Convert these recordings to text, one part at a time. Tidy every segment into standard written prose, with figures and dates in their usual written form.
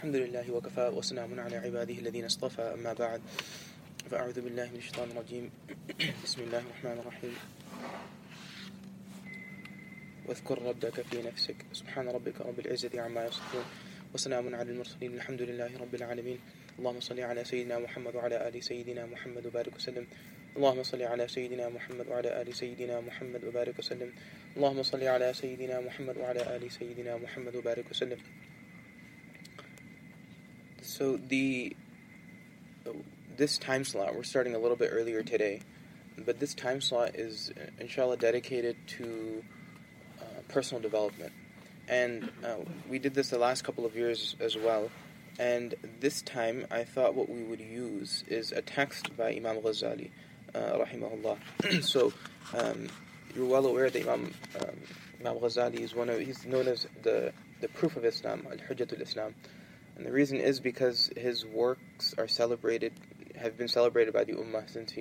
الحمد لله وكفى وسلام على عباده الذين اصطفى أما بعد فأعوذ بالله من الشيطان الرجيم بسم الله الرحمن الرحيم واذكر ربك في نفسك سبحان ربك رب العزة عما يصفون وسلام على المرسلين الحمد لله رب العالمين اللهم صل على سيدنا محمد وعلى آل سيدنا محمد وبارك وسلم اللهم صل على سيدنا محمد وعلى آل سيدنا محمد وبارك وسلم اللهم صل على سيدنا محمد وعلى آل سيدنا محمد وبارك وسلم. So this time slot, we're starting a little bit earlier today, but this time slot is inshallah dedicated to personal development. And we did this the last couple of years as well. And this time I thought what we would use is a text by Imam Ghazali, rahimahullah. So you're well aware that Imam Ghazali is he's known as the proof of Islam, al-Hujjatul Islam. And the reason is because his works have been celebrated by the Ummah since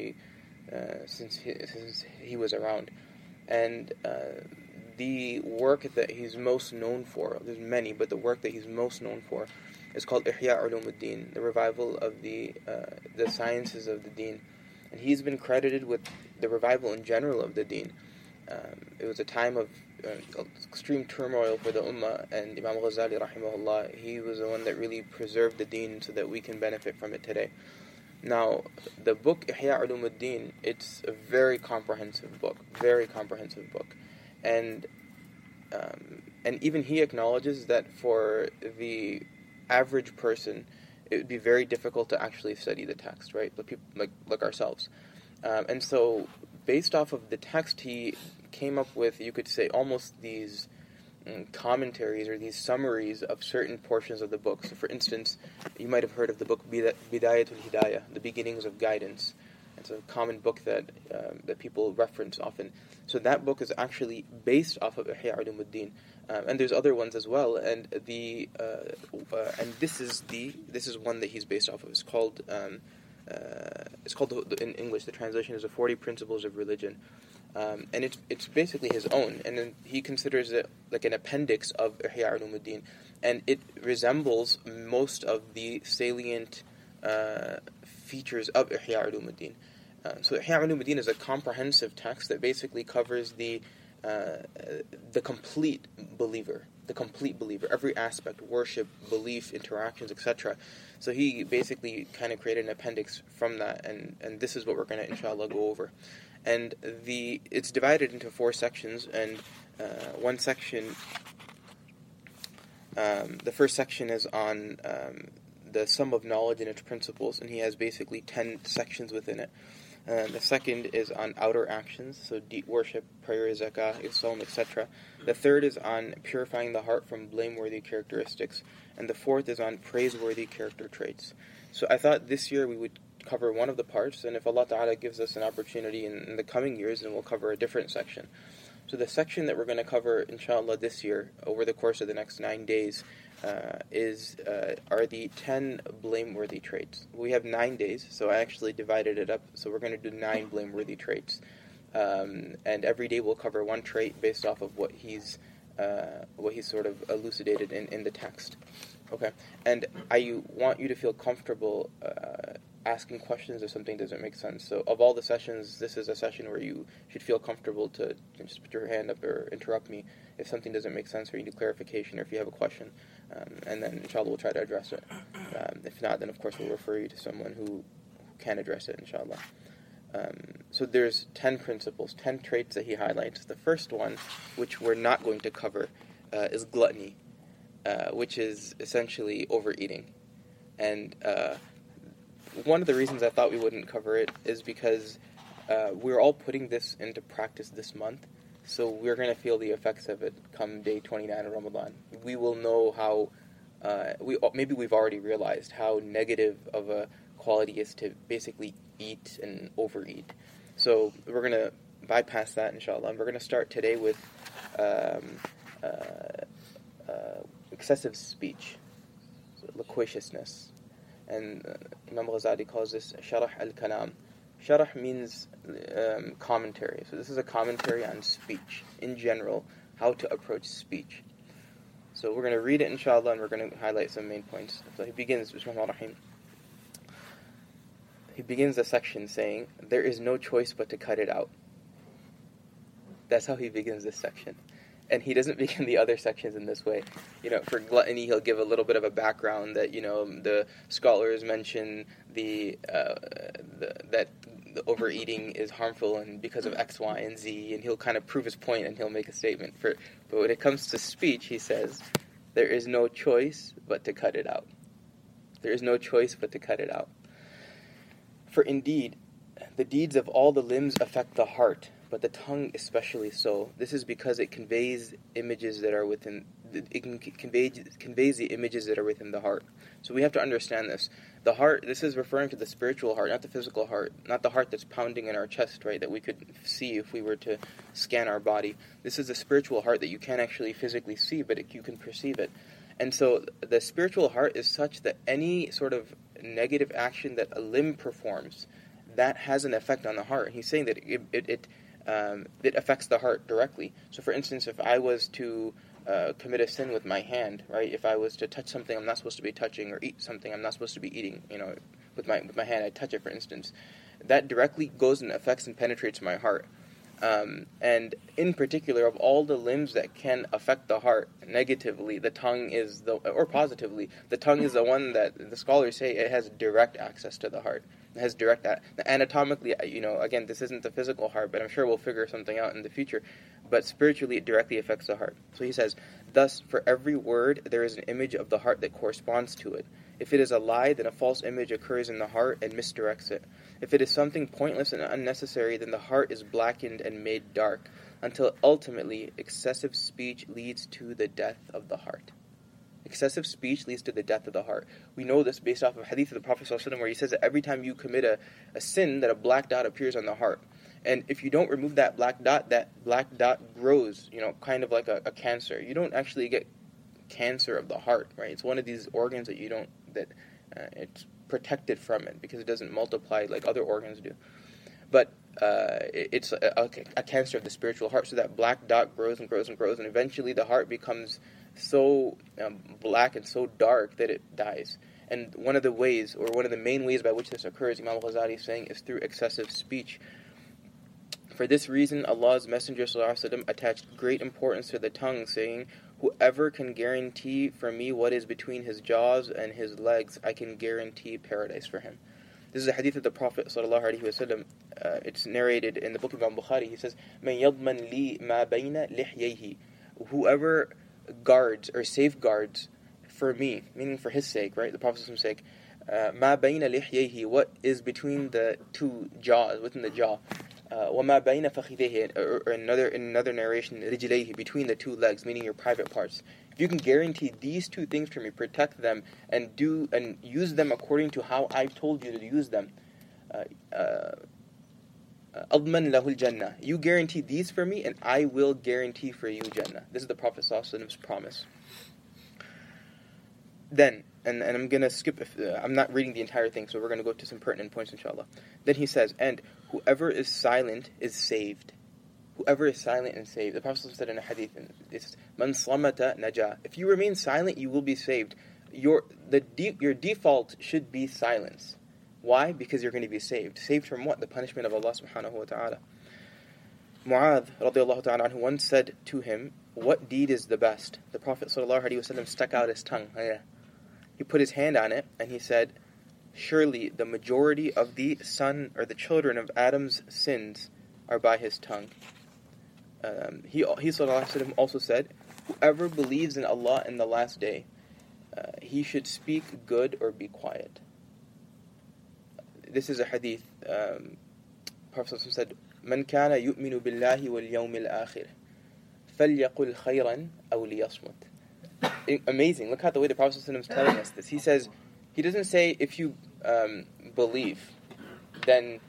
he was around. And the work that he's most known for, there's many, but the work that he's most known for is called Ihya Ulumuddin, the revival of the sciences of the Deen. And he's been credited with the revival in general of the Deen. It was a time of extreme turmoil for the Ummah, and Imam Ghazali rahimahullah, he was the one that really preserved the Deen so that we can benefit from it today. Now, the book Ihya Ulumuddin, it's a very comprehensive book, and even he acknowledges that for the average person, it would be very difficult to actually study the text, right? People like ourselves, and so based off of the text, he came up with, you could say, almost these commentaries or these summaries of certain portions of the book. So, for instance, you might have heard of the book Bidayatul Hidayah, The Beginnings of Guidance. It's a common book that people reference often. So that book is actually based off of Ihya Ulumuddin, and there's other ones as well. And this is one that he's based off of. It's called in English, the translation is the 40 Principles of Religion. And it's basically his own, and then he considers it like an appendix of Ihya Ulumuddin, and it resembles most of the salient features of Ihya Ulumuddin. So Ihya Ulumuddin is a comprehensive text that basically covers the complete believer, every aspect, worship, belief, interactions, etc. So he basically kind of created an appendix from that, and this is what we're going to inshallah go over. And it's divided into 4 sections, and one section, the first section is on the sum of knowledge and its principles, and he has basically 10 sections within it. The second is on outer actions, so deep worship, prayer, zakah, Islam, etc. The third is on purifying the heart from blameworthy characteristics, and the fourth is on praiseworthy character traits. So I thought this year we would cover one of the parts, and if Allah Ta'ala gives us an opportunity in the coming years, then we'll cover a different section. So the section that we're going to cover, inshallah, this year, over the course of the next 9 days, are the 10 blameworthy traits. We have 9 days, so I actually divided it up, so we're going to do 9 blameworthy traits. And every day we'll cover one trait based off of what he's sort of elucidated in the text. Okay, and I want you to feel comfortable asking questions if something doesn't make sense. So of all the sessions, this is a session where you should feel comfortable to just put your hand up or interrupt me if something doesn't make sense or you need clarification or if you have a question. And then inshallah we'll try to address it. If not, then of course we'll refer you to someone who can address it, inshallah. So there's 10 principles, 10 traits that he highlights. The first one, which we're not going to cover, is gluttony, which is essentially overeating. And one of the reasons I thought we wouldn't cover it is because we're all putting this into practice this month, so we're going to feel the effects of it come day 29 of Ramadan. We will know how, maybe we've already realized how negative of a quality is to basically eat and overeat. So we're going to bypass that, inshallah, and we're going to start today with excessive speech, so loquaciousness. And Imam Ghazali calls this Sharh al-Kalam. Sharh means commentary. So this is a commentary on speech in general, how to approach speech. So we're going to read it, inshallah, and we're going to highlight some main points. So he begins, Bismillahir-Rahmanir-Rahim. He begins the section saying, there is no choice but to cut it out. That's how he begins this section. And he doesn't begin the other sections in this way. For gluttony, he'll give a little bit of a background that, the scholars mention that the overeating is harmful and because of X, Y, and Z, and he'll kind of prove his point and he'll make a statement. But when it comes to speech, he says, there is no choice but to cut it out. There is no choice but to cut it out. For indeed, the deeds of all the limbs affect the heart, but the tongue especially so. This is because it conveys images that are within. Conveys the images that are within the heart. So we have to understand this. The heart. This is referring to the spiritual heart, not the physical heart, not the heart that's pounding in our chest, right? That we could see if we were to scan our body. This is the spiritual heart that you can't actually physically see, but you can perceive it. And so the spiritual heart is such that any sort of negative action that a limb performs, that has an effect on the heart. He's saying that it affects the heart directly. So for instance, if I was to commit a sin with my hand, right? If I was to touch something I'm not supposed to be touching, or eat something I'm not supposed to be eating, with my hand, I touch it, for instance, that directly goes and affects and penetrates my heart. And in particular, of all the limbs that can affect the heart negatively, the tongue is or positively, the tongue is the one that the scholars say it has direct access to the heart. It has direct, anatomically, again, this isn't the physical heart, but I'm sure we'll figure something out in the future. But spiritually, it directly affects the heart. So he says, thus, for every word, there is an image of the heart that corresponds to it. If it is a lie, then a false image occurs in the heart and misdirects it. If it is something pointless and unnecessary, then the heart is blackened and made dark, until ultimately excessive speech leads to the death of the heart. Excessive speech leads to the death of the heart. We know this based off of hadith of the Prophet ﷺ, where he says that every time you commit a sin, that a black dot appears on the heart. And if you don't remove that black dot grows, kind of like a cancer. You don't actually get cancer of the heart, right? It's one of these organs that it's protected from it because it doesn't multiply like other organs do. But it's a cancer of the spiritual heart. So that black dot grows and grows and grows, and eventually the heart becomes so black and so dark that it dies. And one of the main ways by which this occurs, Imam Ghazali is saying, is through excessive speech. For this reason, Allah's Messenger ﷺ attached great importance to the tongue, saying, whoever can guarantee for me what is between his jaws and his legs, I can guarantee paradise for him. This is a hadith of the Prophet ﷺ. It's narrated in the book of Imam Bukhari. He says, "Man yadman li ma bayna lihyayhi." Whoever guards or safeguards for me, meaning for his sake, right? The Prophet's sake. Ma bayna lihyayhi, what is between the two jaws, within the jaw. وَمَا بَيْنَ فَخِذَيْهِ, or in another narration, رِجْلَيْهِ, between the two legs, meaning your private parts. If you can guarantee these two things for me, protect them, and use them according to how I've told you to use them, أَضْمَنْ لَهُ الْجَنَّةِ, you guarantee these for me, and I will guarantee for you Jannah. This is the Prophet ﷺ's promise. Then, and I'm going to skip, I'm not reading the entire thing, so we're going to go to some pertinent points, inshallah. Then he says, and whoever is silent is saved. Whoever is silent and saved. The Prophet said in a hadith, it's man slamata naja. If you remain silent, you will be saved. Your default should be silence. Why? Because you're going to be saved. Saved from what? The punishment of Allah subhanahu wa ta'ala. Mu'adh radiallahu ta'ala anhu once said to him, what deed is the best? The Prophet sallallahu alaihi wasallam stuck out his tongue. He put his hand on it and he said, surely the majority of the son or the children of Adam's sins are by his tongue. He sallallahu alaihi wasallam also said, whoever believes in Allah in the last day, he should speak good or be quiet. This is a hadith. Prophet said, man kana yu'minu billahi wal yawmil akhir, falyaqul khayran aw liyasmut. Amazing. Look how the way the Prophet is telling us this. He says, he doesn't say if you believe, then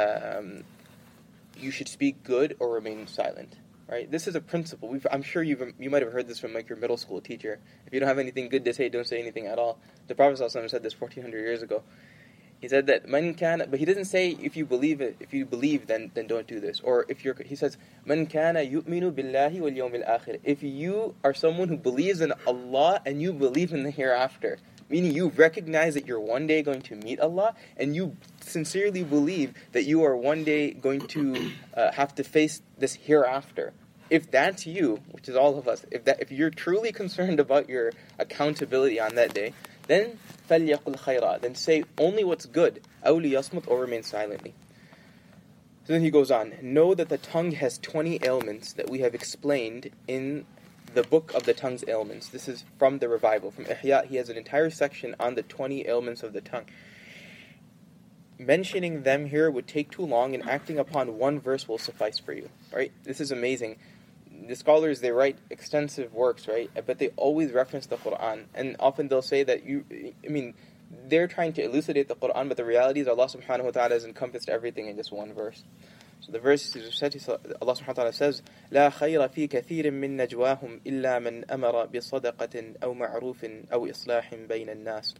you should speak good or remain silent. Right? This is a principle. I'm sure you might have heard this from like your middle school teacher. If you don't have anything good to say, don't say anything at all. The Prophet ﷺ said this 1400 years ago. He said that man kana, but he doesn't say if you believe it. If you believe, then don't do this. Or if you're, he says man kana yu'minu billahi wal yawmil akhir. If you are someone who believes in Allah and you believe in the hereafter, meaning you recognize that you're one day going to meet Allah, and you sincerely believe that you are one day going to have to face this hereafter. If that's you, which is all of us, if you're truly concerned about your accountability on that day, then فَلْيَقُلْ خَيْرًا, then say only what's good, أَوْ لِيَصْمُتْ, or remain silently. So then he goes on, know that the tongue has 20 ailments that we have explained in the book of the tongue's ailments. This is from the revival, from Ihya. He has an entire section on the 20 ailments of the tongue. Mentioning them here would take too long, and acting upon one verse will suffice for you. Right? This is amazing. The scholars, they write extensive works, right? But they always reference the Quran, and often they'll say that they're trying to elucidate the Quran, but the reality is Allah subhanahu wa ta'ala has encompassed everything in just one verse. So the verse is said, Allah subhanahu wa ta'ala says, لا خير في كثير من نجواهم إلا من أمر بصدقة أو معروف أو إصلاح بين الناس.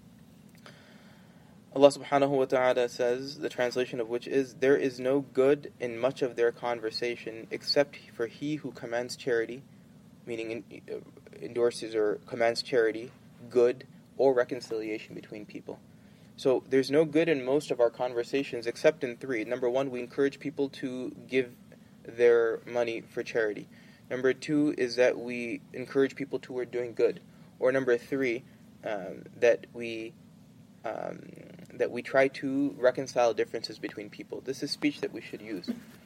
Allah subhanahu wa ta'ala says, the translation of which is, there is no good in much of their conversation except for he who commands charity, meaning endorses or commands charity, good, or reconciliation between people. So there's no good in most of our conversations except in three. Number one, we encourage people to give their money for charity. Number two is that we encourage people toward doing good. Or number three, that we try to reconcile differences between people. This is speech that we should use.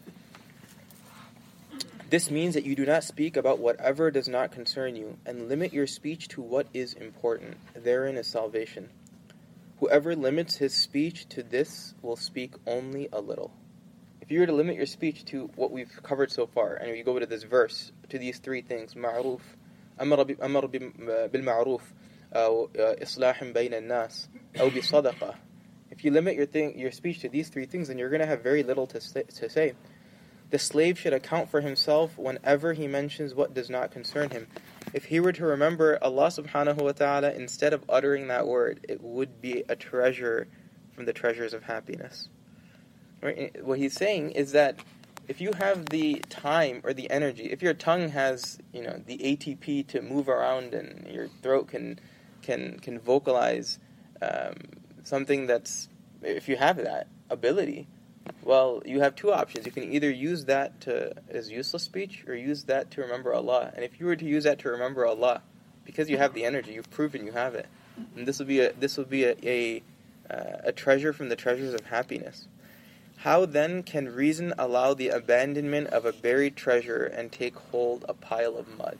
This means that you do not speak about whatever does not concern you, and limit your speech to what is important. Therein is salvation. Whoever limits his speech to this will speak only a little. If you were to limit your speech to what we've covered so far, and you go to this verse, to these three things, ma'ruf, amar bil ma'ruf, إصلاح بين الناس أو بصدقة. If you limit your speech to these three things, then you're going to have very little to say. The slave should account for himself whenever he mentions what does not concern him. If he were to remember Allah subhanahu wa ta'ala instead of uttering that word, it would be a treasure from the treasures of happiness. Right? What he's saying is that if you have the time or the energy, if your tongue has, the ATP to move around and your throat can vocalize something that's, if you have that ability, well, you have two options. You can either use that as useless speech or use that to remember Allah. And if you were to use that to remember Allah, because you have the energy, you've proven you have it. And this will be a treasure from the treasures of happiness. How then can reason allow the abandonment of a buried treasure and take hold a pile of mud?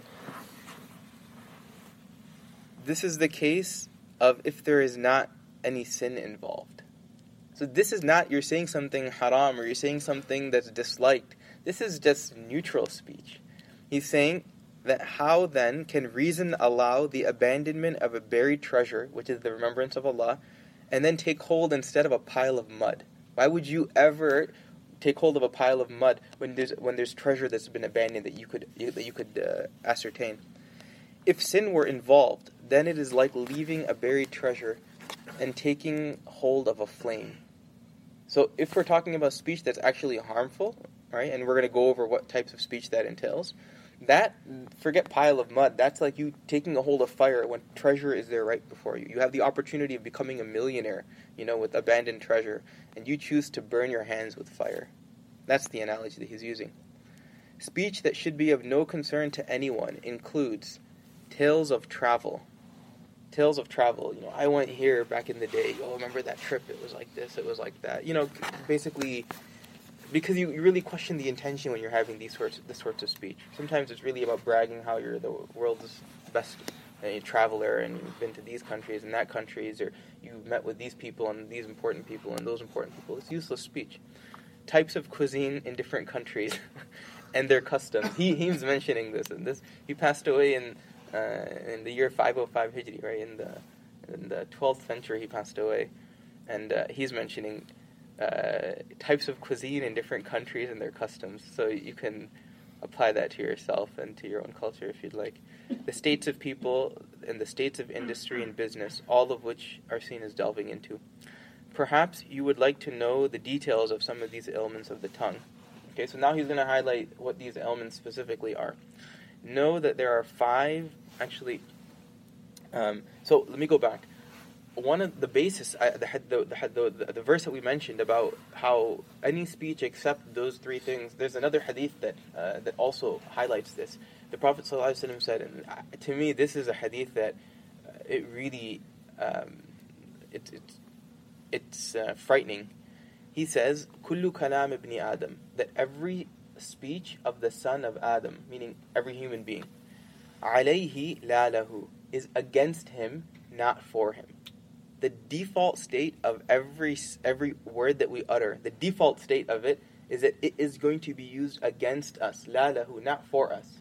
This is the case of if there is not any sin involved. So this is not you're saying something haram or you're saying something that's disliked. This is just neutral speech. He's saying that how then can reason allow the abandonment of a buried treasure, which is the remembrance of Allah, and then take hold instead of a pile of mud? Why would you ever take hold of a pile of mud when there's treasure that's been abandoned that you could ascertain? If sin were involved, then it is like leaving a buried treasure and taking hold of a flame. So if we're talking about speech that's actually harmful, right, and we're going to go over what types of speech that entails, forget pile of mud, that's like you taking a hold of fire when treasure is there right before you. You have the opportunity of becoming a millionaire, with abandoned treasure, and you choose to burn your hands with fire. That's the analogy that he's using. Speech that should be of no concern to anyone includes tales of travel. Tales of travel. I went here back in the day. Oh, remember that trip? It was like this. It was like that. Basically, because you really question the intention when you're having this sorts of speech. Sometimes it's really about bragging how you're the world's best traveler and you've been to these countries and that countries, or you met with these people and these important people and those important people. It's useless speech. Types of cuisine in different countries and their customs. He's mentioning this, and he passed away in the year 505 Hijri, right? In the 12th century he passed away, and he's mentioning types of cuisine in different countries and their customs, so you can apply that to yourself and to your own culture if you'd like. The states of people and the states of industry and business, all of which are seen as delving into. perhaps you would like to know the details of some of these ailments of the tongue. Okay, so now he's going to highlight what these ailments specifically are. Know that there are 5, actually, so let me go back. One of the basis, the verse that we mentioned about how any speech except those 3 things, there's another hadith that also highlights this. The Prophet ﷺ said, and to me this is a hadith that it really, it's frightening. He says, "Kullu kalam ibn Adam," that every speech of the son of Adam, meaning every human being, alayhi la lahu, is against him, not for him. The default state of every word that we utter, the default state of it is that it is going to be used against us, la lahu, not for us.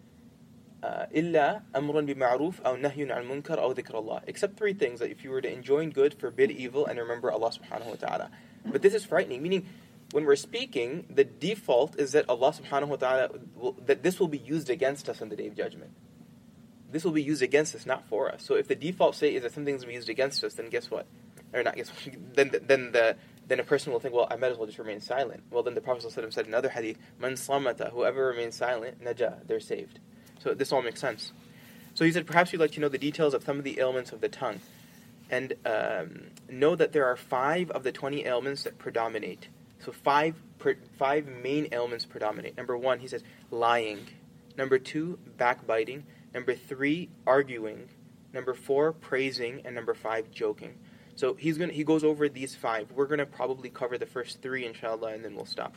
Illa amrun bima'ruf aw nahyun 'anil munkar aw dhikrullah. Except 3 things: that if you were to enjoin good, forbid evil, and remember Allah subhanahu wa ta'ala. But this is frightening, meaning when we're speaking, the default is that Allah subhanahu wa ta'ala, that this will be used against us on the Day of Judgment. This will be used against us, not for us. So if the default state is that something's going to be used against us, then guess what? Or not guess what? Then a person will think, well, I might as well just remain silent. Well, then the Prophet ﷺ said in another hadith, Man samata, whoever remains silent, naja, they're saved. So this all makes sense. So he said, perhaps you'd like to know the details of some of the ailments of the tongue. And know that there are 5 of the 20 ailments that predominate. So 5 main ailments predominate. Number 1, he says, lying. Number 2, backbiting. Number 3, arguing. Number 4, praising. And number 5, joking. So he goes over these 5. We're going to probably cover the first 3, inshallah, and then we'll stop.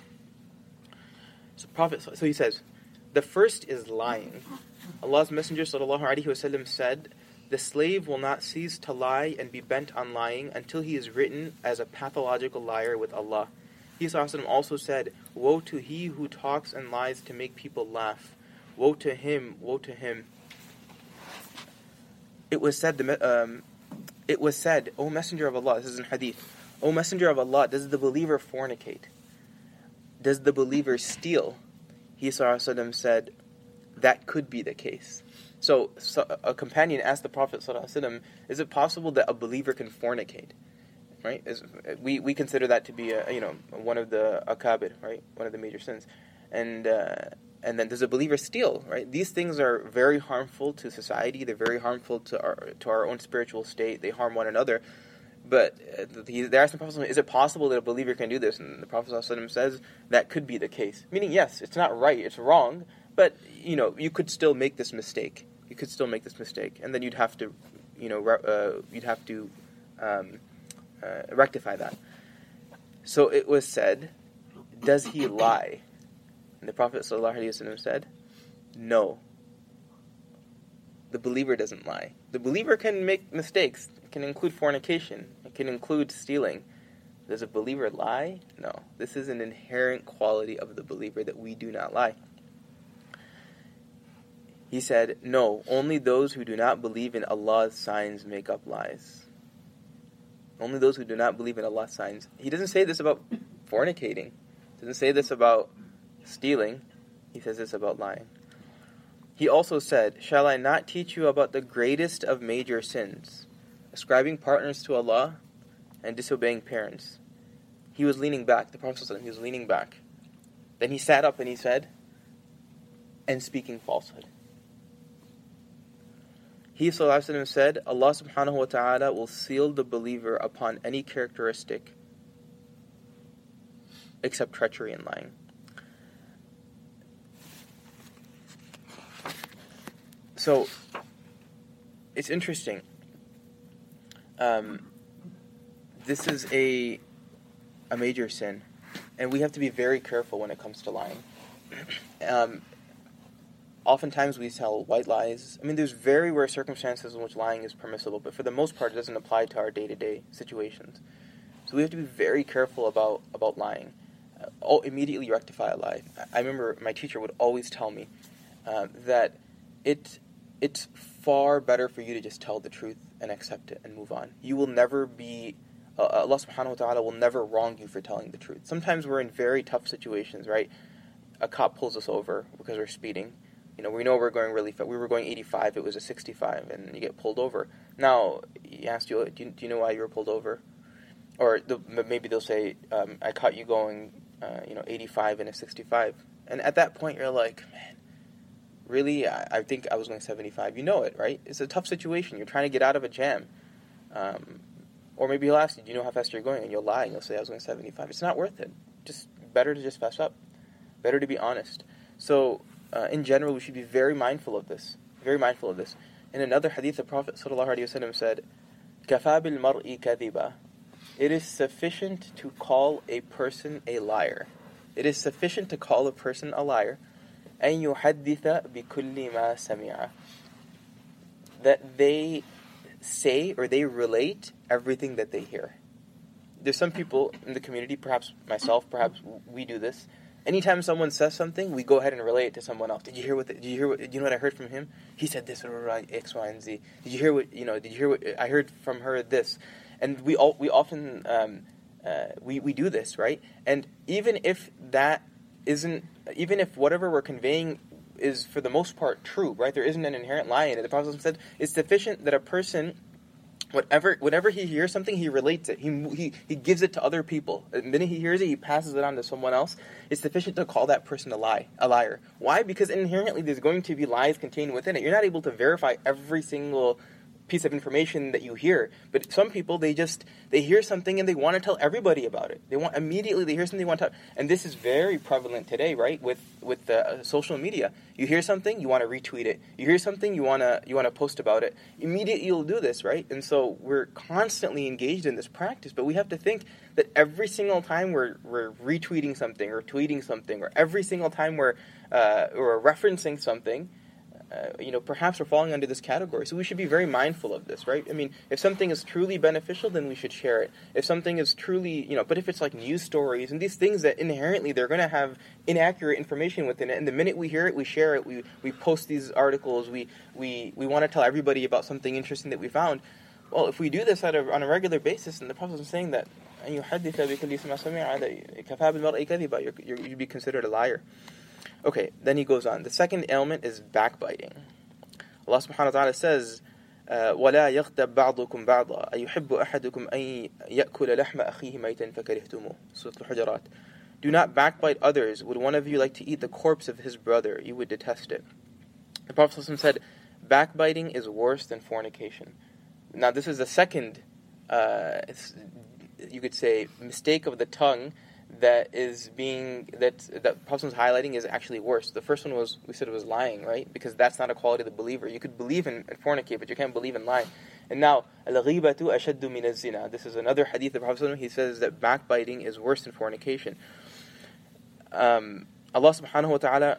So he says, the first is lying. Allah's Messenger sallallahu alaihi wasallam said, the slave will not cease to lie and be bent on lying until he is written as a pathological liar with Allah. He also said, woe to he who talks and lies to make people laugh. Woe to him, woe to him. It was said, O Messenger of Allah, this is in hadith, O Messenger of Allah, does the believer fornicate? Does the believer steal? He said, that could be the case. So a companion asked the Prophet ﷺ, is it possible that a believer can fornicate? Right? We consider that to be one of the akabir, right? One of the major sins. And then does a believer steal? Right? These things are very harmful to society. They're very harmful to our own spiritual state. They harm one another. But they're asking the Prophet, is it possible that a believer can do this? And the Prophet ﷺ says that could be the case. Meaning, yes, it's not right, it's wrong, but you could still make this mistake. You could still make this mistake, and then you'd have to, rectify that. So it was said, does he lie? And the Prophet ﷺ said, no. The believer doesn't lie. The believer can make mistakes. It can include fornication. It can include stealing. Does a believer lie? No. This is an inherent quality of the believer that we do not lie. He said, no, only those who do not believe in Allah's signs make up lies. Only those who do not believe in Allah's signs. He doesn't say this about fornicating. He doesn't say this about stealing. He says this about lying. He also said, shall I not teach you about the greatest of major sins, ascribing partners to Allah and disobeying parents? He was leaning back. The Prophet ﷺ, he was leaning back. Then he sat up and he said, and speaking falsehood. He ﷺ said, Allah subhanahu wa ta'ala will seal the believer upon any characteristic except treachery and lying. So, it's interesting. This is a major sin, and we have to be very careful when it comes to lying. Oftentimes we tell white lies. I mean, there's very rare circumstances in which lying is permissible, but for the most part, it doesn't apply to our day-to-day situations. So we have to be very careful about lying. Immediately rectify a lie. I remember my teacher would always tell me that it's far better for you to just tell the truth and accept it and move on. You will never be... Allah subhanahu wa ta'ala will never wrong you for telling the truth. Sometimes we're in very tough situations, right? A cop pulls us over because we're speeding. We know we're going really fast. We were going 85, it was a 65, and you get pulled over. Now, he asked you, do you know why you were pulled over? or maybe they'll say, I caught you going, 85 in a 65. And at that point, you're like, man, really? I think I was going 75. You know it, right? It's a tough situation. You're trying to get out of a jam. Or maybe he'll ask you, do you know how fast you're going? And you'll lie and you'll say, I was going 75. It's not worth it. Just better to just fess up. Better to be honest. So, in general, we should be very mindful of this. Very mindful of this. In another hadith, the Prophet ﷺ said, كَفَى بِالْمَرْءِ كَذِبًا. It is sufficient to call a person a liar. It is sufficient to call a person a liar. أَن يُحَدِّثَ بِكُلِّ مَا سَمِعَ. That they say or they relate everything that they hear. There's some people in the community, perhaps myself, perhaps we do this. Anytime someone says something, we go ahead and relate it to someone else. Did you hear what you know what I heard from him? He said this, X, Y, and Z. Did you hear what I heard from her, this? And we often we do this, right? And even if whatever we're conveying is for the most part true, right? There isn't an inherent lie in it. The Prophet said it's sufficient that a person, whenever he hears something, he relates it. He gives it to other people. The minute he hears it, he passes it on to someone else. It's sufficient to call that person a liar. Why? Because inherently there's going to be lies contained within it. You're not able to verify every single piece of information that you hear. But some people, they hear something and they want to tell everybody about it. They hear something they want to tell. And this is very prevalent today, right? With social media. You hear something, you want to retweet it. You hear something, you want to post about it. Immediately you'll do this, right? And so we're constantly engaged in this practice, but we have to think that every single time we're retweeting something or tweeting something, or every single time we're referencing something, perhaps we're falling under this category. So we should be very mindful of this, right? I mean, if something is truly beneficial, then we should share it. If something is truly, but if it's like news stories and these things that inherently they're going to have inaccurate information within it, and the minute we hear it, we share it, we post these articles, we want to tell everybody about something interesting that we found. Well, if we do this on a regular basis, and the Prophet is saying that, you'd be considered a liar. Okay, then he goes on. The second ailment is backbiting. Allah subhanahu wa ta'ala says, وَلَا يَغْتَبْ بَعْضُكُمْ بَعْضًا أَيُحِبُّ أَحَدُكُمْ أَن يَأْكُلَ لَحْمَ أَخِيهِ مَيْتًا فَكَرِهْتُمُوهُ. Surah Al-Hujurat. Do not backbite others. Would one of you like to eat the corpse of his brother? You would detest it. The Prophet said, backbiting is worse than fornication. Now this is the second, you could say, mistake of the tongue that Prophet was highlighting is actually worse. The first one we said it was lying, right? Because that's not a quality of the believer. You could believe in fornicate, but you can't believe in lying. And now, al-ghibatu ashaddu min az-zina. This is another hadith of the Prophet. He says that backbiting is worse than fornication. Allah subhanahu wa ta'ala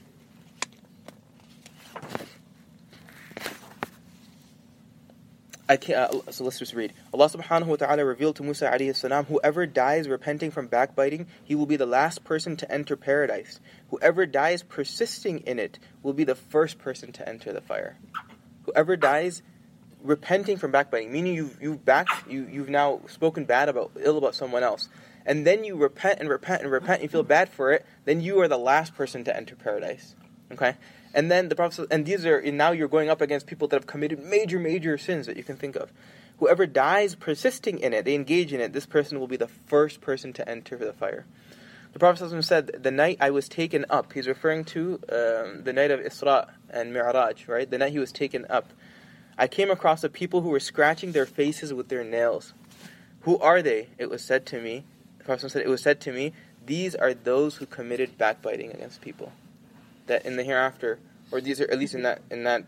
so let's just read. Allah subhanahu wa ta'ala revealed to Musa alayhi salam, whoever dies repenting from backbiting, he will be the last person to enter paradise. Whoever dies persisting in it will be the first person to enter the fire. Whoever dies repenting from backbiting, meaning you've now spoken ill about someone else, and then you repent and repent and repent, and you feel bad for it, then you are the last person to enter paradise. Okay? And then the Prophet says, and now you're going up against people that have committed major sins that you can think of. Whoever dies persisting in it, they engage in it, this person will be the first person to enter the fire. The Prophet said, the night I was taken up, he's referring to the night of Isra and Mi'raj, right? The night he was taken up. I came across a people who were scratching their faces with their nails. Who are they? It was said to me. The Prophet said, it was said to me, these are those who committed backbiting against people. That in the hereafter, or these are at least in that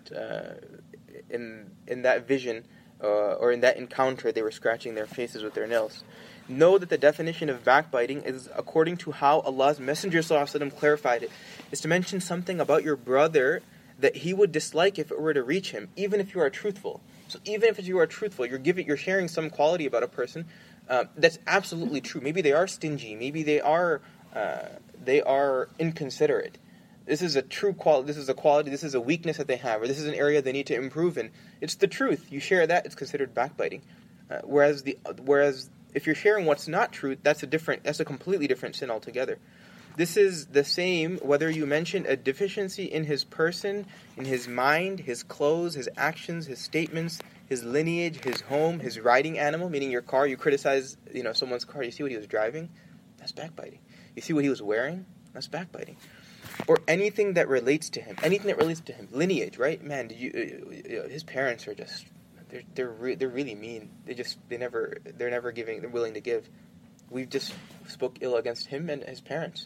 vision, or in that encounter, they were scratching their faces with their nails. Know that the definition of backbiting is according to how Allah's Messenger ﷺ clarified it, is to mention something about your brother that he would dislike if it were to reach him, even if you are truthful. So even if you are truthful, you're sharing some quality about a person that's absolutely true. Maybe they are stingy. Maybe they are inconsiderate. This is a true quality. This is a quality. This is a weakness that they have, or this is an area they need to improve in. It's the truth. You share that, it's considered backbiting. Whereas if you're sharing what's not true, that's a completely different sin altogether. This is the same whether you mention a deficiency in his person, in his mind, his clothes, his actions, his statements, his lineage, his home, his riding animal, meaning your car. You criticize, someone's car. You see what he was driving? That's backbiting. You see what he was wearing? That's backbiting. Or anything that relates to him. Lineage, right? Man, his parents are just, they're really mean. They're never willing to give. We've just spoke ill against him and his parents.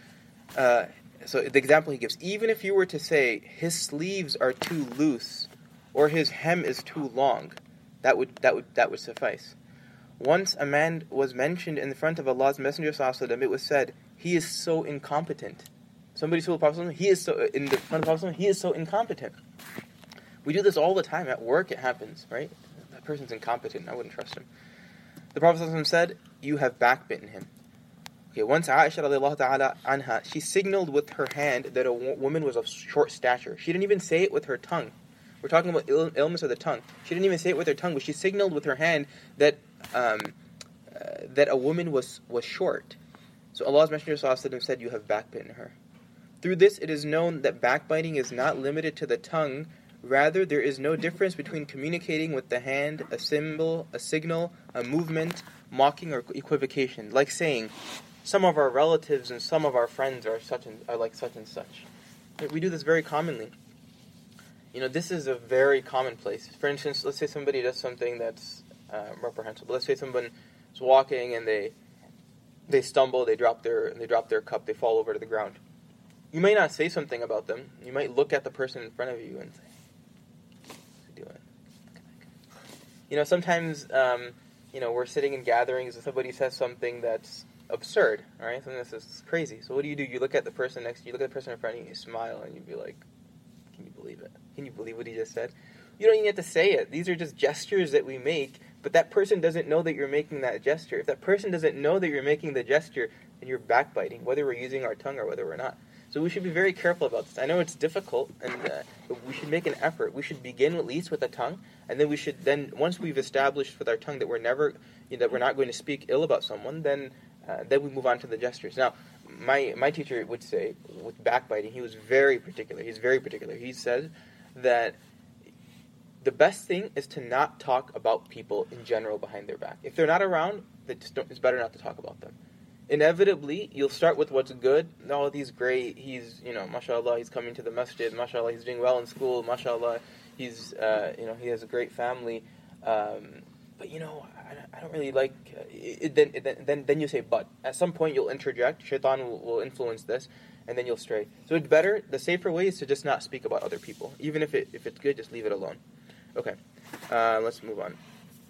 So the example he gives, even if you were to say his sleeves are too loose or his hem is too long, that would suffice. Once a man was mentioned in front of Allah's Messenger ﷺ, it was said, he is so incompetent. Somebody told the Prophet he is so in the front of the Prophet, he is so incompetent. We do this all the time at work. It happens, right? That person's incompetent. I wouldn't trust him. The Prophet said, "You have backbitten him." Okay, once Aisha radiallahu ta'ala anha, she signaled with her hand that a woman was of short stature. She didn't even say it with her tongue. We're talking about illness of the tongue. She didn't even say it with her tongue, but she signaled with her hand that that a woman was short. So Allah's Messenger ﷺ said, "You have backbitten her." Through this, it is known that backbiting is not limited to the tongue. Rather, there is no difference between communicating with the hand, a symbol, a signal, a movement, mocking, or equivocation. Like saying, some of our relatives and some of our friends are like such and such. We do this very commonly. This is a very commonplace. For instance, let's say somebody does something that's reprehensible. Let's say someone is walking and they stumble, they drop their cup, they fall over to the ground. You may not say something about them. You might look at the person in front of you and say, "What's he doing?" Sometimes, we're sitting in gatherings and somebody says something that's absurd, all right? Something that's crazy. So what do? You look at the person next to you, you look at the person in front of you, you smile, and you'd be like, "Can you believe it? Can you believe what he just said?" You don't even have to say it. These are just gestures that we make, but that person doesn't know that you're making that gesture. If that person doesn't know that you're making the gesture, then you're backbiting, whether we're using our tongue or whether we're not. So we should be very careful about this. I know it's difficult, and but we should make an effort. We should begin at least with the tongue, and then once we've established with our tongue that we're not going to speak ill about someone, then we move on to the gestures. Now, my teacher would say with backbiting, he was very particular. He's very particular. He said that the best thing is to not talk about people in general behind their back. If they're not around, it's better not to talk about them. Inevitably, you'll start with what's good. Oh, he's great. He's, mashallah, he's coming to the masjid. Mashallah, he's doing well in school. Mashallah, he's, he has a great family. But, I don't really like it. Then you say, but. At some point, you'll interject. Shaitan will influence this, and then you'll stray. So it's better, the safer way is to just not speak about other people. Even if it's good, just leave it alone. Okay, let's move on.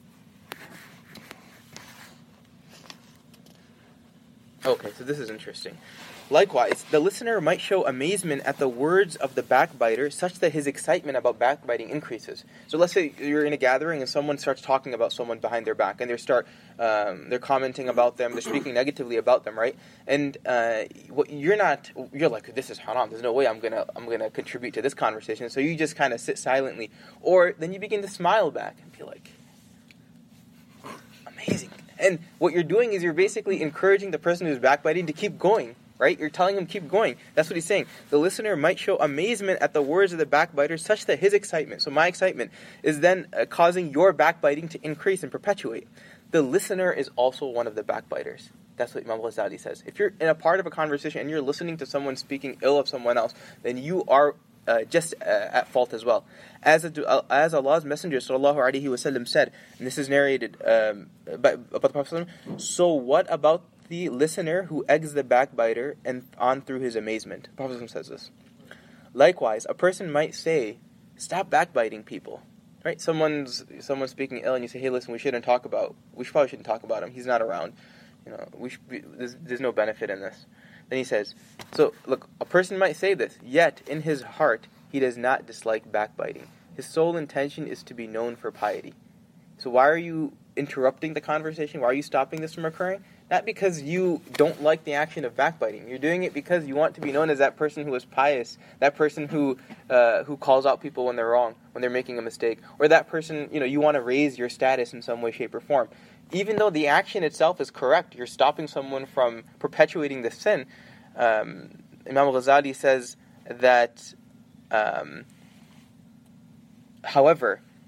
Okay, so this is interesting. Likewise, the listener might show amazement at the words of the backbiter such that his excitement about backbiting increases. So let's say you're in a gathering and someone starts talking about someone behind their back, and they're commenting about them, they're speaking negatively about them, right? And you're like, this is haram. There's no way I'm gonna contribute to this conversation. So you just kind of sit silently, or then you begin to smile back and be like, amazing. And what you're doing is you're basically encouraging the person who's backbiting to keep going, right? You're telling him keep going. That's what he's saying. The listener might show amazement at the words of the backbiter such that his excitement, so my excitement, is then causing your backbiting to increase and perpetuate. The listener is also one of the backbiters. That's what Imam Ghazali says. If you're in a part of a conversation and you're listening to someone speaking ill of someone else, then you are just at fault as well. As Allah's Messenger ﷺ said, and this is narrated about the Prophet, so what about the listener who eggs the backbiter and on through his amazement? The Prophet says this. Likewise, a person might say, stop backbiting people. Right? Someone's speaking ill and you say, hey, listen, we probably shouldn't talk about him. He's not around. There's no benefit in this. Then he says, so look, a person might say this, yet in his heart he does not dislike backbiting. His sole intention is to be known for piety. So why are you interrupting the conversation? Why are you stopping this from occurring? Not because you don't like the action of backbiting. You're doing it because you want to be known as that person who is pious, that person who calls out people when they're wrong, when they're making a mistake, or that person, you want to raise your status in some way, shape, or form. Even though the action itself is correct, you're stopping someone from perpetuating the sin. Imam Ghazali says that, however,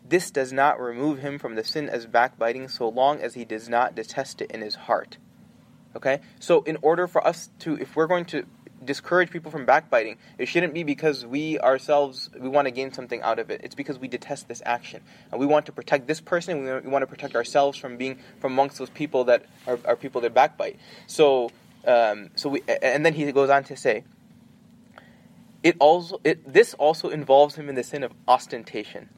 this does not remove him from the sin as backbiting so long as he does not detest it in his heart. Okay? So in order for us to, if we're going to discourage people from backbiting, it shouldn't be because we ourselves, we want to gain something out of it. It's because we detest this action. And we want to protect this person, and we want to protect ourselves from being from amongst those people that are people that backbite. So, and then he goes on to say, this also involves him in the sin of ostentation.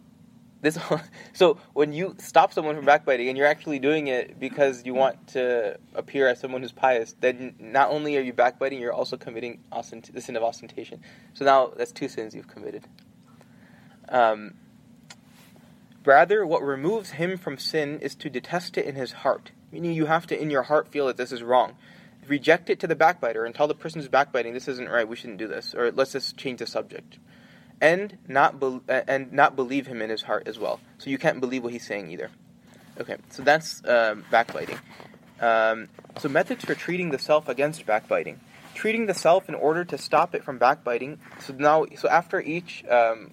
So when you stop someone from backbiting and you're actually doing it because you want to appear as someone who's pious, then not only are you backbiting, you're also committing the sin of ostentation. So now that's 2 sins you've committed. Rather, what removes him from sin is to detest it in his heart. Meaning you have to, in your heart, feel that this is wrong. Reject it to the backbiter and tell the person who's backbiting, this isn't right, we shouldn't do this, or let's just change the subject. And not believe him in his heart as well. So you can't believe what he's saying either. Okay, so that's backbiting. So methods for treating the self against backbiting. Treating the self in order to stop it from backbiting. So after each,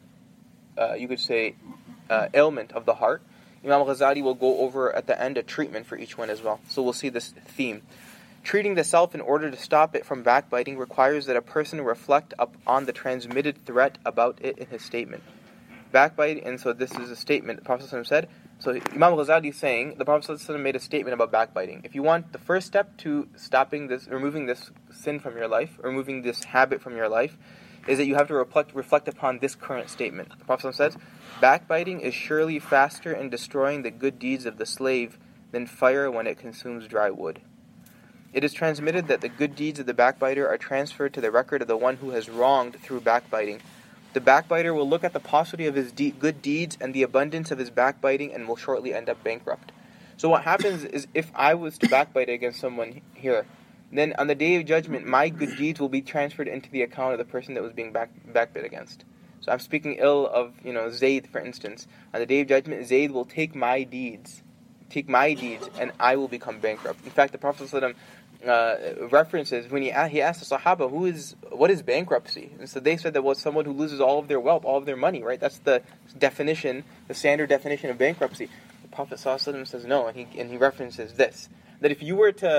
you could say, ailment of the heart, Imam Ghazali will go over at the end a treatment for each one as well. So we'll see this theme. Treating the self in order to stop it from backbiting requires that a person reflect on the transmitted threat about it in his statement. Backbiting, and so this is a statement the Prophet ﷺ said. So Imam Ghazali is saying, the Prophet ﷺ made a statement about backbiting. If you want the first step to stopping this, removing this sin from your life, removing this habit from your life, is that you have to reflect upon this current statement. The Prophet ﷺ says, backbiting is surely faster in destroying the good deeds of the slave than fire when it consumes dry wood. It is transmitted that the good deeds of the backbiter are transferred to the record of the one who has wronged through backbiting. The backbiter will look at the paucity of his good deeds and the abundance of his backbiting and will shortly end up bankrupt. So what happens is, if I was to backbite against someone here, then on the day of judgment, my good deeds will be transferred into the account of the person that was being backbit against. So I'm speaking ill of, Zayd, for instance. On the day of judgment, Zayd will take my deeds, and I will become bankrupt. In fact, the Prophet ﷺ references when he asked the Sahaba, what is bankruptcy? And so they said that was someone who loses all of their wealth, all of their money, right? That's the definition, the standard definition of bankruptcy. The Prophet ﷺ says no, and he references this, that if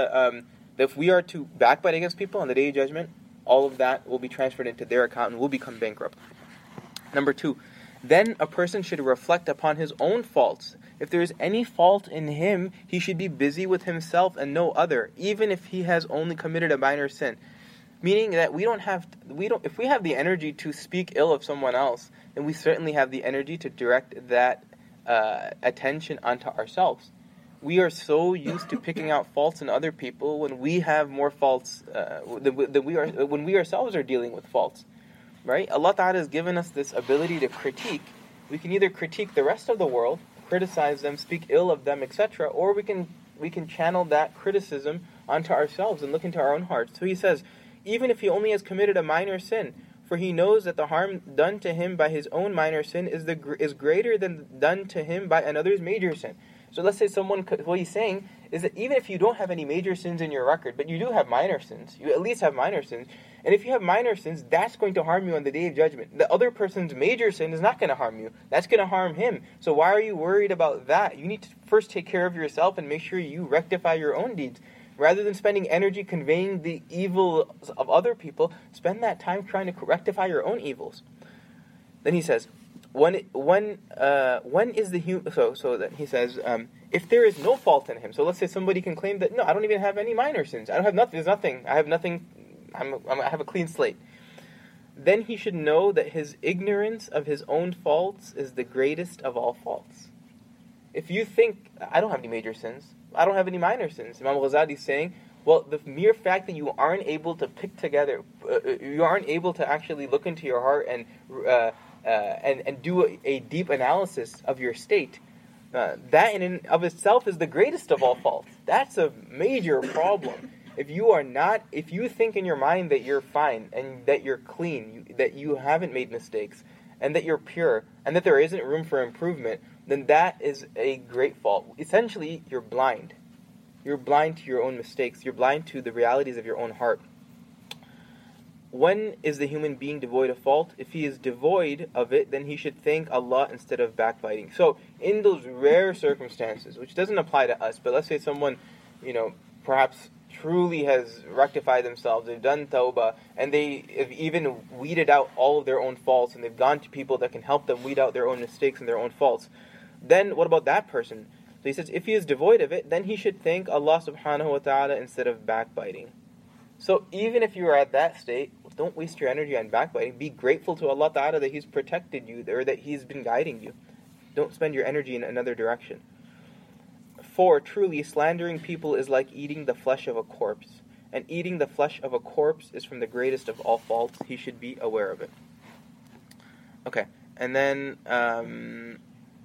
we are to backbite against people on the day of judgment, all of that will be transferred into their account and will become bankrupt. Number 2, then a person should reflect upon his own faults. If there is any fault in him, he should be busy with himself and no other, even if he has only committed a minor sin. Meaning that if we have the energy to speak ill of someone else, then we certainly have the energy to direct that attention onto ourselves. We are so used to picking out faults in other people when we have more faults when we ourselves are dealing with faults. Right? Allah Ta'ala has given us this ability to critique. We can either critique the rest of the world, criticize them, speak ill of them, etc., or we can channel that criticism onto ourselves and look into our own hearts. So he says, even if he only has committed a minor sin, for he knows that the harm done to him by his own minor sin is greater than done to him by another's major sin. So let's say what he's saying is that even if you don't have any major sins in your record, but you do have minor sins, you at least have minor sins, and if you have minor sins, that's going to harm you on the day of judgment. The other person's major sin is not going to harm you. That's going to harm him. So why are you worried about that? You need to first take care of yourself and make sure you rectify your own deeds. Rather than spending energy conveying the evil of other people, spend that time trying to rectify your own evils. Then he says, when is the human? So that he says, if there is no fault in him. So let's say somebody can claim that, no, I don't even have any minor sins. I don't have nothing. There's nothing. I have nothing. I have a clean slate. Then he should know that his ignorance of his own faults is the greatest of all faults. If you think, I don't have any major sins, I don't have any minor sins, Imam Ghazali is saying, well, the mere fact that you aren't able to pick together, you aren't able to actually look into your heart and do a deep analysis of your state, that in and of itself is the greatest of all faults. That's a major problem. If you think in your mind that you're fine and that you're clean, that you haven't made mistakes, and that you're pure, and that there isn't room for improvement, then that is a great fault. Essentially, you're blind. You're blind to your own mistakes. You're blind to the realities of your own heart. when is the human being devoid of fault? If he is devoid of it, then he should thank Allah instead of backbiting. So, in those rare circumstances, which doesn't apply to us, but let's say someone, perhaps truly has rectified themselves, they've done tawbah, and they have even weeded out all of their own faults, and they've gone to people that can help them weed out their own mistakes and their own faults, then what about that person? So he says, if he is devoid of it, then he should thank Allah subhanahu wa ta'ala instead of backbiting. So even if you are at that state, don't waste your energy on backbiting. Be grateful to Allah ta'ala that He's protected you, or that He's been guiding you. Don't spend your energy in another direction. 4, truly, slandering people is like eating the flesh of a corpse. And eating the flesh of a corpse is from the greatest of all faults. He should be aware of it. Okay, and then...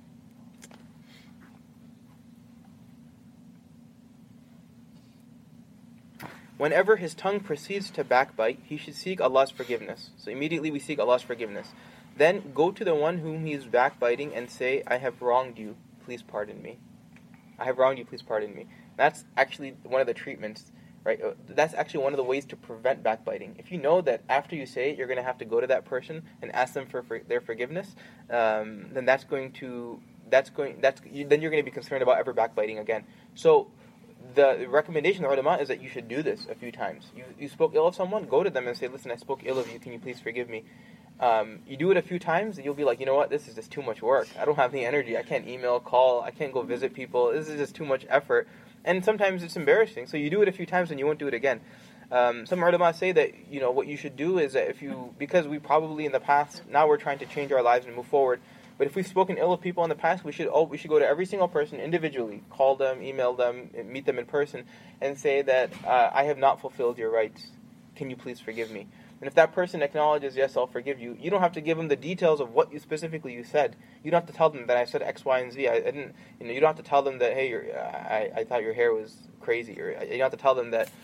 whenever his tongue proceeds to backbite, he should seek Allah's forgiveness. So immediately we seek Allah's forgiveness. Then go to the one whom he is backbiting and say, I have wronged you, please pardon me. I have wronged you, please pardon me. That's actually one of the treatments, right? That's actually one of the ways to prevent backbiting. If you know that after you say it, you're going to have to go to that person and ask them for their forgiveness, then then you're going to be concerned about ever backbiting again. So the recommendation of the ulama is that you should do this a few times. You spoke ill of someone, go to them and say, listen, I spoke ill of you, can you please forgive me? You do it a few times, and you'll be like, you know what, this is just too much work. I don't have the energy, I can't email, call, I can't go visit people, this is just too much effort. And sometimes it's embarrassing, so you do it a few times and you won't do it again. Some ulama say that, what you should do is that because we probably in the past, now we're trying to change our lives and move forward, but if we've spoken ill of people in the past, we should go to every single person individually, call them, email them, meet them in person, and say that I have not fulfilled your rights. Can you please forgive me? And if that person acknowledges, yes, I'll forgive you, you don't have to give them the details of what you specifically said. You don't have to tell them that I said X, Y, and Z. I didn't. You don't have to tell them that, hey, I thought your hair was crazy, or you don't have to tell them that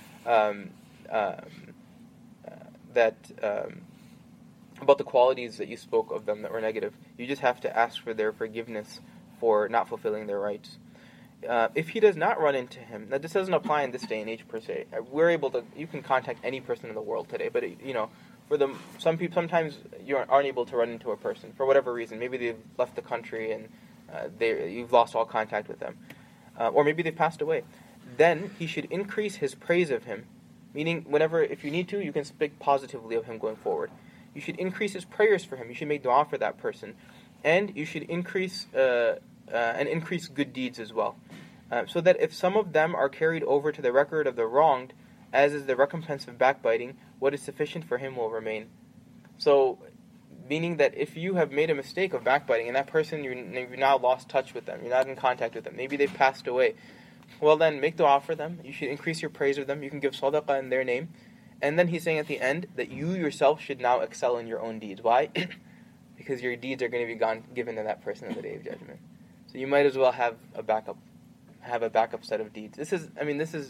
about the qualities that you spoke of them that were negative. You just have to ask for their forgiveness for not fulfilling their rights. If he does not run into him, now this doesn't apply in this day and age per se. You can contact any person in the world today, but some people sometimes you aren't able to run into a person for whatever reason. Maybe they've left the country and you've lost all contact with them, or maybe they've passed away. Then he should increase his praise of him, meaning if you need to, you can speak positively of him going forward. You should increase his prayers for him. You should make dua for that person. And you should increase good deeds as well. So that if some of them are carried over to the record of the wronged, as is the recompense of backbiting, what is sufficient for him will remain. So, meaning that if you have made a mistake of backbiting, and that person, you've now lost touch with them, you're not in contact with them, maybe they've passed away, well then, make dua for them. You should increase your praise of them. You can give sadaqah in their name. And then he's saying at the end that you yourself should now excel in your own deeds. Why? Because your deeds are going to be given to that person on the Day of Judgment. So you might as well have a backup set of deeds. This is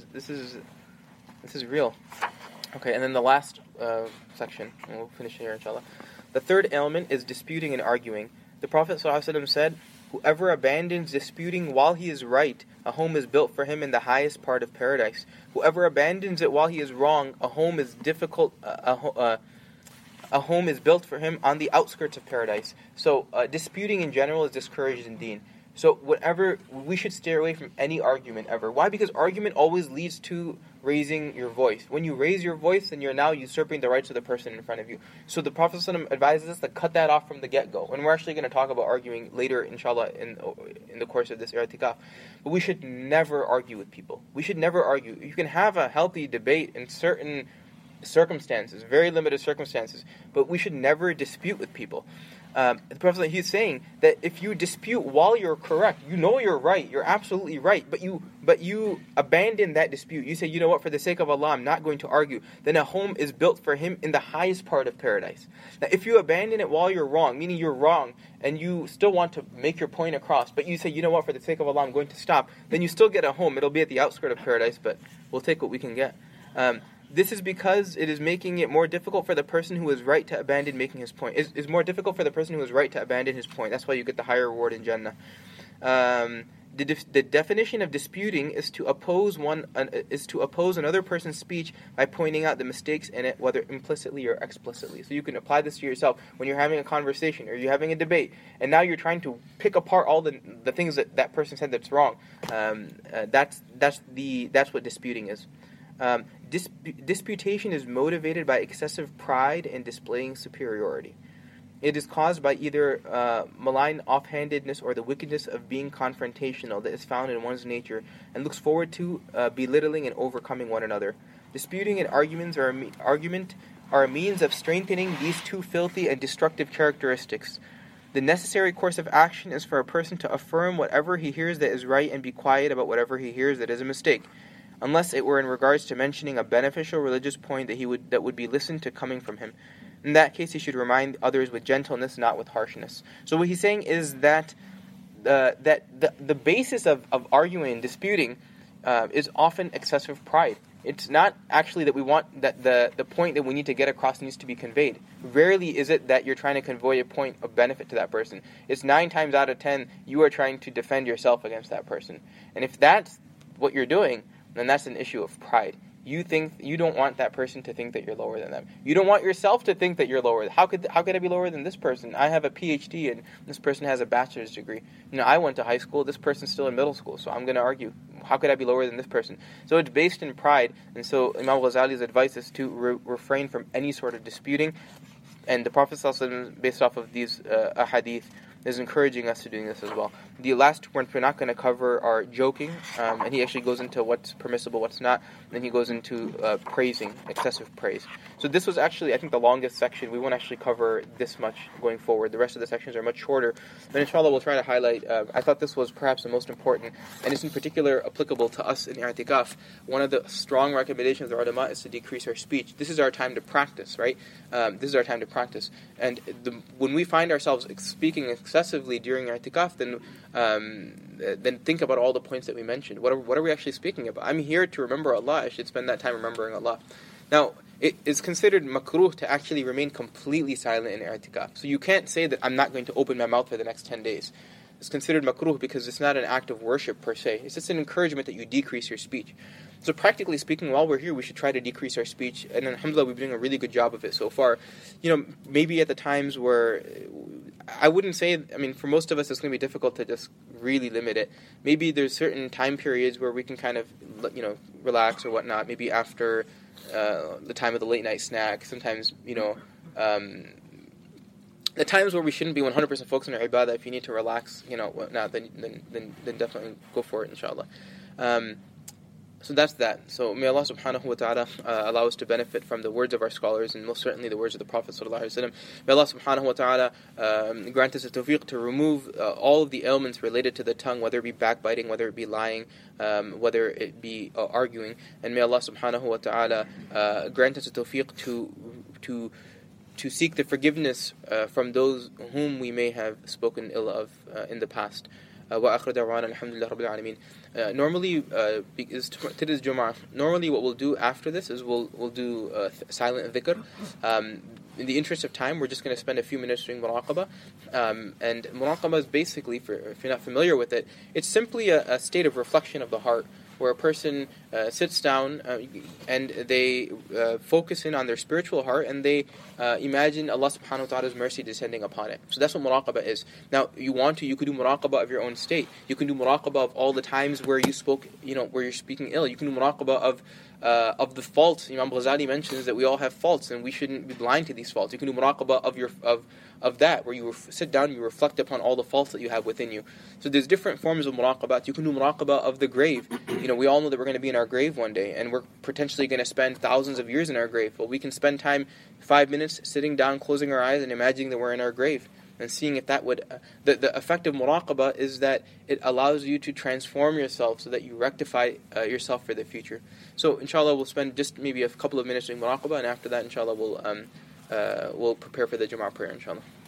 real. Okay, and then the last section, and we'll finish here inshallah. The third element is disputing and arguing. The Prophet ﷺ said, whoever abandons disputing while he is right, a home is built for him in the highest part of paradise. Whoever abandons it while he is wrong, a home is difficult. A home is built for him on the outskirts of paradise. So disputing in general is discouraged in Deen. So we should stay away from any argument ever. Why? Because argument always leads to raising your voice. When you raise your voice, then you're now usurping the rights of the person in front of you. So the Prophet ﷺ advises us to cut that off from the get-go. And we're actually going to talk about arguing later, inshallah, in the course of this i'tikaf. But we should never argue with people. We should never argue. You can have a healthy debate in certain circumstances, very limited circumstances, but we should never dispute with people. The Prophet, he's saying that if you dispute while you're correct, you know you're right, you're absolutely right, but you abandon that dispute. You say, you know what, for the sake of Allah, I'm not going to argue. Then a home is built for him in the highest part of paradise. Now, if you abandon it while you're wrong, meaning you're wrong, and you still want to make your point across, but you say, you know what, for the sake of Allah, I'm going to stop, then you still get a home. It'll be at the outskirt of paradise, but we'll take what we can get. This is because it is making it more difficult for the person who is right to abandon making his point. It's more difficult for the person who is right to abandon his point. That's why you get the higher reward in Jannah. The definition of disputing is to oppose another person's speech by pointing out the mistakes in it, whether implicitly or explicitly. So you can apply this to yourself when you're having a conversation or you're having a debate, and now you're trying to pick apart all the things that person said that's wrong. That's what disputing is. Disputation is motivated by excessive pride and displaying superiority. It is caused by either malign offhandedness or the wickedness of being confrontational that is found in one's nature and looks forward to belittling and overcoming one another. Disputing and argument are a means of strengthening these two filthy and destructive characteristics. The necessary course of action is for a person to affirm whatever he hears that is right and be quiet about whatever he hears that is a mistake, unless it were in regards to mentioning a beneficial religious point that would be listened to coming from him. In that case, he should remind others with gentleness, not with harshness. So what he's saying is that the basis of arguing and disputing is often excessive pride. It's not actually that we want that the point that we need to get across needs to be conveyed. Rarely is it that you're trying to convey a point of benefit to that person. It's 9 times out of 10 you are trying to defend yourself against that person. And if that's what you're doing, then that's an issue of pride. You don't want that person to think that you're lower than them. You don't want yourself to think that you're lower. How could I be lower than this person? I have a PhD and this person has a bachelor's degree. I went to high school. This person's still in middle school, so I'm going to argue. How could I be lower than this person? So it's based in pride, and so Imam Ghazali's advice is to refrain from any sort of disputing. And the Prophet ﷺ, based off of these ahadith, is encouraging us to doing this as well. The last points we're not going to cover are joking, and he actually goes into what's permissible, what's not. Then he goes into praising, excessive praise. So this was actually, I think, the longest section. We won't actually cover this much going forward. The rest of the sections are much shorter. But inshallah, we'll try to highlight. I thought this was perhaps the most important, and it's in particular applicable to us in i'tikaf. One of the strong recommendations of the ulama is to decrease our speech. This is our time to practice, right? This is our time to practice. And when we find ourselves speaking excessively during i'tikaf, then think about all the points that we mentioned. What are we actually speaking about? I'm here to remember Allah. I should spend that time remembering Allah. Now, it is considered makruh to actually remain completely silent in i'tikaf. So you can't say that I'm not going to open my mouth for the next 10 days. It's considered makruh because it's not an act of worship per se. It's just an encouragement that you decrease your speech. So practically speaking, while we're here, we should try to decrease our speech. And alhamdulillah, we've been doing a really good job of it so far. Maybe at the times where I wouldn't say, for most of us, it's going to be difficult to just really limit it. Maybe there's certain time periods where we can kind of, relax or whatnot. Maybe after the time of the late night snack. Sometimes, the times where we shouldn't be 100% focused on our ibadah. If you need to relax, whatnot, then definitely go for it, inshallah. So that's that. So may Allah subhanahu wa ta'ala allow us to benefit from the words of our scholars, and most certainly the words of the Prophet sallallahu alaihi wasallam. May Allah subhanahu wa ta'ala grant us a tawfiq to remove all of the ailments related to the tongue, whether it be backbiting, whether it be lying, whether it be arguing. And may Allah subhanahu wa ta'ala grant us a tawfiq to seek the forgiveness from those whom we may have spoken ill of in the past. وآخر دعوانا الحمد لله رب العالمين. Normally, today's Jum'ah. Normally, what we'll do after this is we'll do silent dhikr. In the interest of time, we're just going to spend a few minutes doing muraqabah. And muraqabah is basically, if you're not familiar with it, it's simply a state of reflection of the heart, where a person sits down and they focus in on their spiritual heart, and they imagine Allah subhanahu wa ta'ala's mercy descending upon it. So that's what muraqabah is. Now, you could do muraqabah of your own state. You can do muraqabah of all the times where you spoke, where you're speaking ill. You can do muraqabah of the faults. Imam Ghazali mentions that we all have faults, and we shouldn't be blind to these faults. You can do muraqabah of that, where you sit down, you reflect upon all the faults that you have within you. So there's different forms of muraqabah. You can do muraqabah of the grave. We all know that we're going to be in our grave one day, and we're potentially going to spend thousands of years in our grave. Well, we can spend time, 5 minutes, sitting down, closing our eyes, and imagining that we're in our grave, and seeing if that would... The effect of muraqabah is that it allows you to transform yourself so that you rectify yourself for the future. So, inshallah, we'll spend just maybe a couple of minutes doing muraqabah, and after that, inshallah, we'll prepare for the Jumu'ah prayer, inshallah.